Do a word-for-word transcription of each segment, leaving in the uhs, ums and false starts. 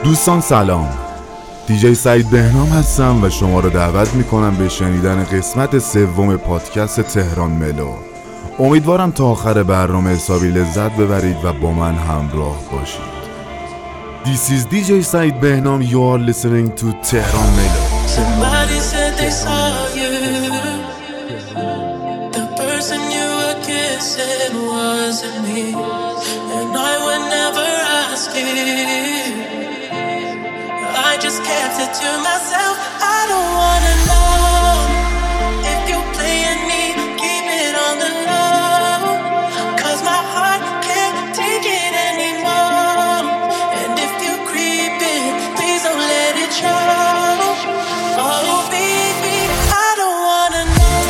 دوستان سلام، دیجی سعید بهنام هستم و شما رو دعوت میکنم به شنیدن قسمت سوم پادکست تهران ملو. امیدوارم تا آخر برنامه حسابی لذت ببرید و با من همراه باشید. This is دی جی Said Behnam. You are listening to Tehran Melo. Somebody said they saw you. The person you were kissing wasn't me, and I would never ask you. I just kept it to myself. I don't wanna know if you're playing me. Keep it on the low, 'cause my heart can't take it anymore. And if you're creeping, please don't let it show. Oh baby, I don't wanna know.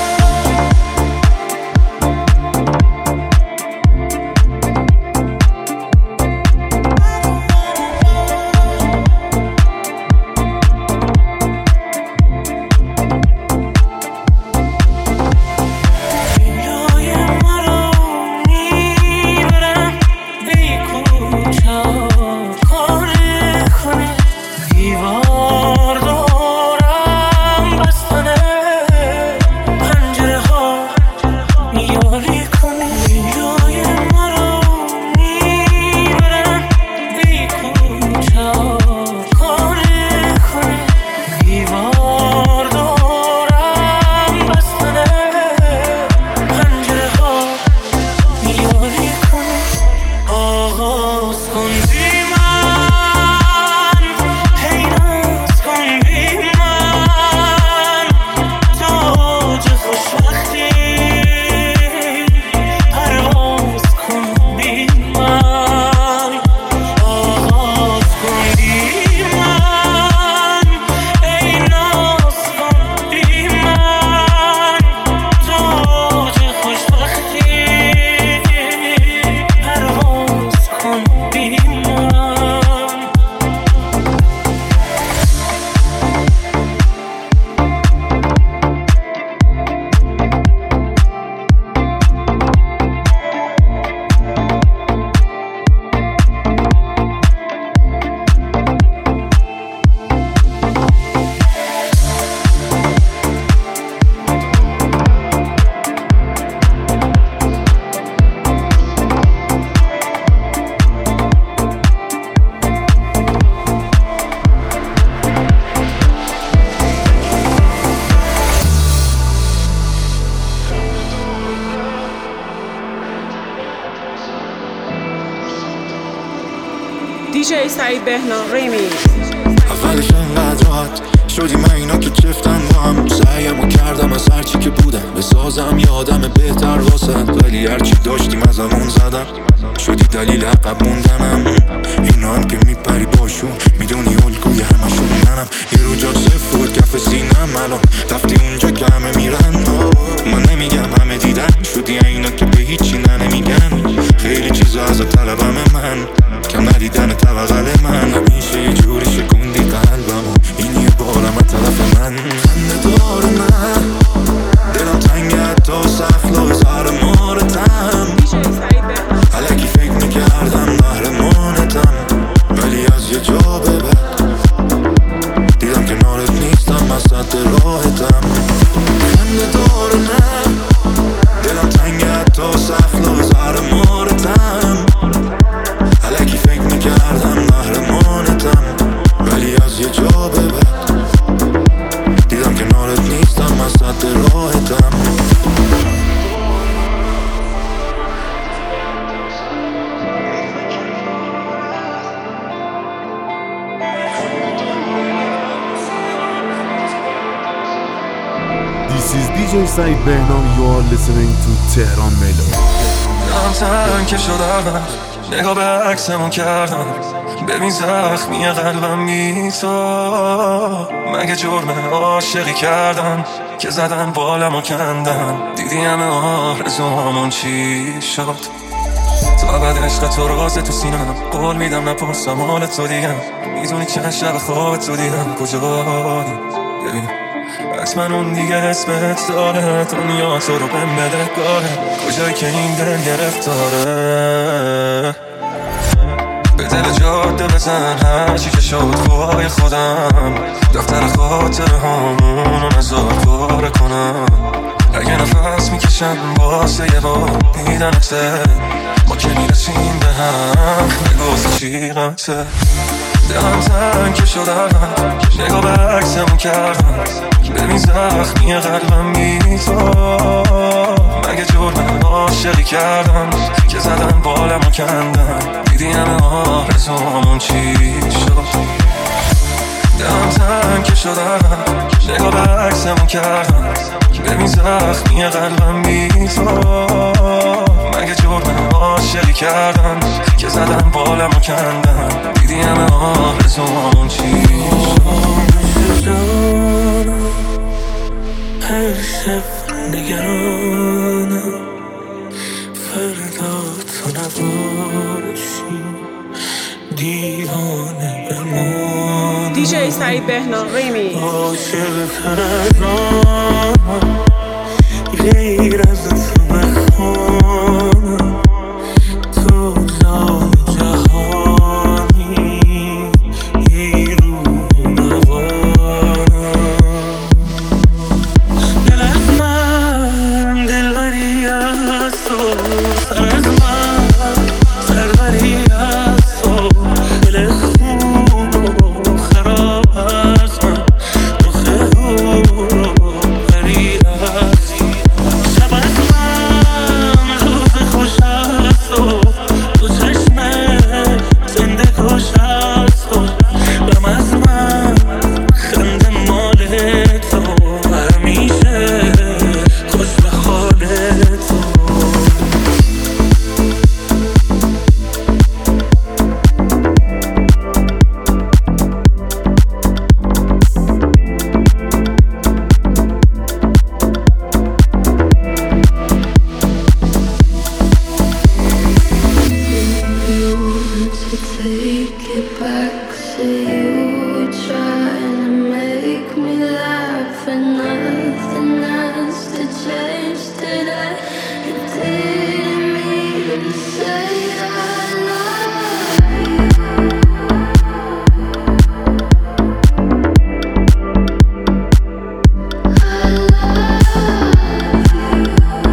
دیجی سعید بهنام ریمیکس. اولش انقدر راحت شدی من اینا که چفتن با هم، سعیمو کردم از هرچی که بودم بسازم یادم بهتر واسد، ولی هرچی داشتیم از همون زدم شدی دلیل عقب موندنم. اینا هم که میپری باشون میدونی الگوی همشون منم، یه رو جا صفر بود کف سینم، الان رفتی اونجا که همه میرن. من نمیگم همه دیدن شدی اینا که به هیچی نمیگن، خیلی چیزا از طلبم من کم ندیدن توقل من، همیشه یه جوری شکوندی قلبمو این یه بارم از طرف من. خنده دار من دلم تنگه حتی سخلا زهر مارتم، الکی فکر میکردم محرمانتم، ولی از یه جا به بعد دیدم کنارت نیستم وسط راحتم. خنده دار من دلم تنگه حتی سخلا زهر مارتم، الکی فکر میکردم محرمانتم، ولی از یه جا به بعد دیدم کنارت نیستم وسط راحتم. This is دی جی Said Behnam. You are listening to Tehran Melo. دلم تنگ شد اول نگاه به عکسمون کردم، ببین زخمی قلبم بی تو، مگه جرم عاشقی کردم که زدن بالمو کندن، دیدی همه آرزوامون چی شد. تا بعد عشق تو راز تو سینم، قول میدم نپرسم حال تو دیگم، میدونی چند شب خواب تو دیدم کجایی. ببین حتما اون دیگه اسمت داره، دنیا تو رو بهم بده گاره، کجایی که این دل گرفتاره. دل جاده بزن هرچی که شد پای خودم، دفتر خاطر همونو نزار پاره کنم. اگه نفس میکشم واسه یه بار دیدنته، ما که میرسیم به هم نگفت چی غمته. دلم تنگ که شد الان نگاه به عکسمون کردم، ببین زخمی قلبم بی تو. مگه جرم عاشقی کردم که زدن بالمو کندم، دیدی همه آرزومون چی شد. دلم تنگ که شد الان نگاه به عکسمون کردم، ببین زخمی قلبم بی تو. مگه جرم عاشقی کردم که زدن بالمو کندم، دیدی همه آرزومون چی شد. هر شب نگرانم فردا تو نباشی، دیوانه بمانم. دیجی سعید بهنام ریمیکس. عاشق تر از آنم غیر از تو بخوانم، تو جان جهانی ای روح روانم. دل از من دلبری از تو، سر از من سربری از تو. دل خوب و خراب از من، رخ او رو بری از شب از من، روز خوش از تو. تو چشم زنده کش از تو، غم از من خنده مال تو. همیشه خوش به حال تو. Take it back, say you were trying to make me laugh, and nothing has to change today. You didn't mean to say I love you. I love you.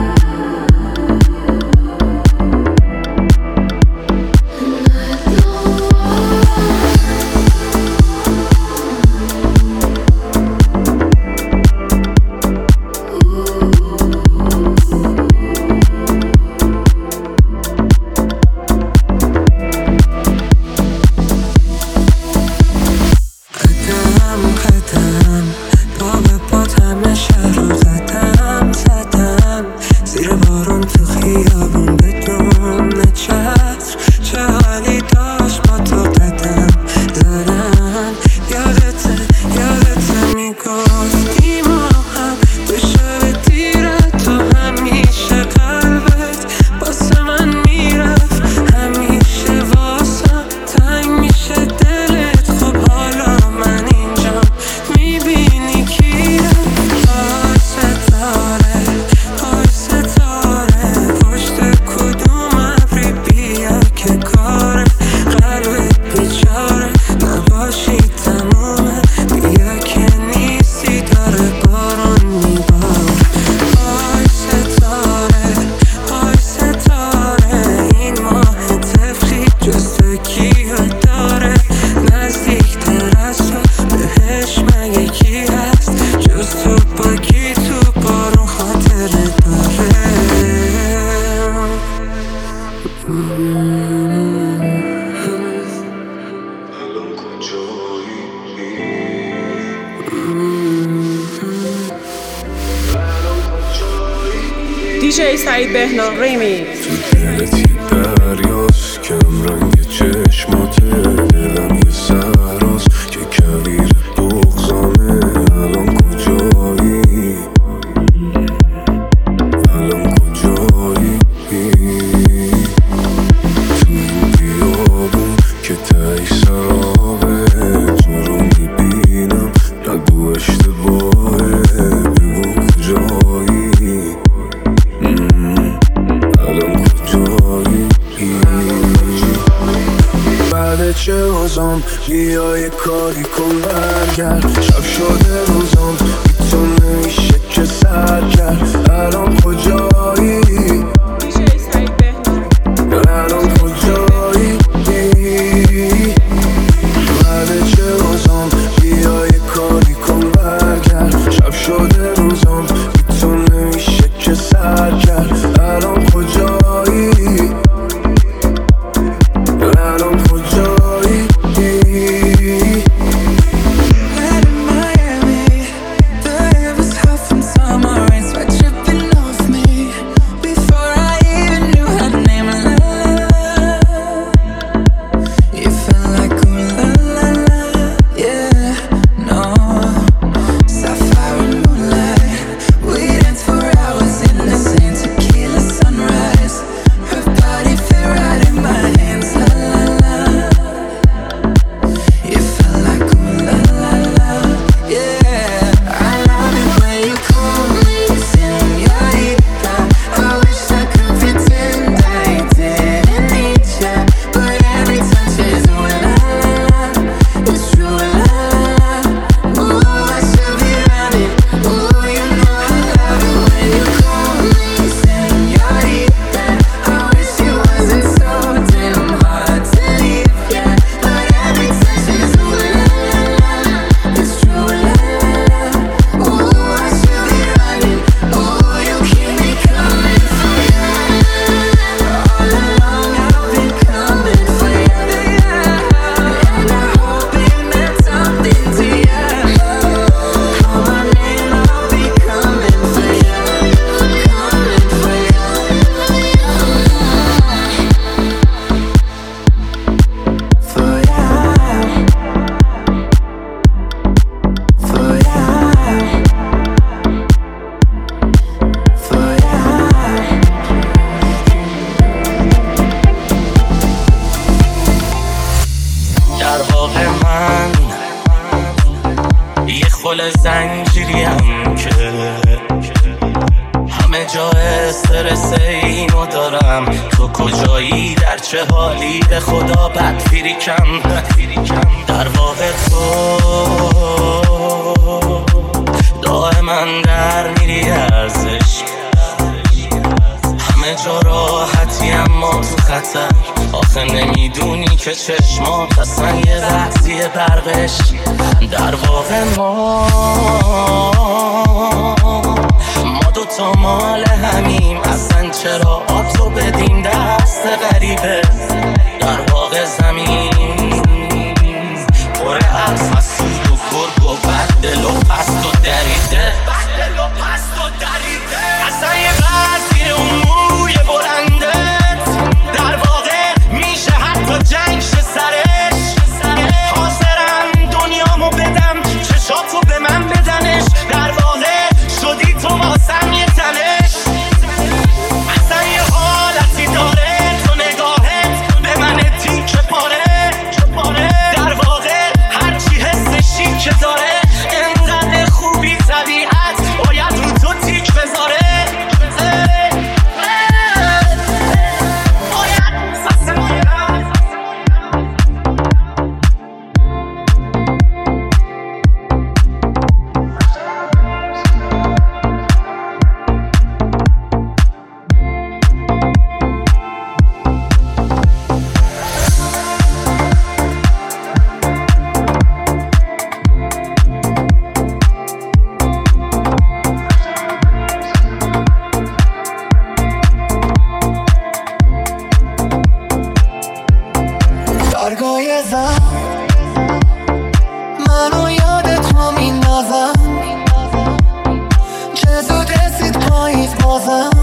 دیجی سعید بهنام ریمیکس. تو دلت یه دریاست کم رنگ چشماته، دلم یه صحراست که کویر بغضامه. الان کجایی؟ الان کجایی؟ تو این بیابون که تایی سرابه، تو رو میبینم نگو اشتباهه. بگو کجایی؟ الان کجایی؟ روزام بیا یه کاری کن برگرد. شب شده روزام بی تو نمیشه که سر کرد. الان کجایی؟ دیجی سعید بهنام. الان کجایی؟ بعد چه روزام بیا یه کاری کن برگرد. شب شده روزام بی تو نمیشه که سر کرد. الان کجایی؟ الان کجایی؟ زنجیریم که همه جا استرس اینو دارم. تو کجایی؟ در چه حالی؟ به خدا بدفیریکم. در واقع تو دائما در میری ارزش. همه جا راحتی اما تو خطر. آخه نمیدونی که چشمات اصلا یه رقصی برقش. در واقع ما ما دوتا مال همیم. اصلا چرا آتو بدیم دست غریبه؟ در واقع زمین پر از حسود و گرگ و بدل و پست و دریده. اصلا یه قضیه اون موی بلندت در واقع میشه حتی جنگ شه سرش. حاضرم دنیامو بدم چشاتو به من بدنش. در واقع شدی تو واسم یه تنش. اصلا یه حالتی داره تو نگاهت به من تیکه پاره. در واقع هرچی حسشی که داره انقدر خوبی طبیعت باید رو تو تیک بذاره. درگاه زن منو یاد تو میندازم. چه زود رسید پاییز بازم.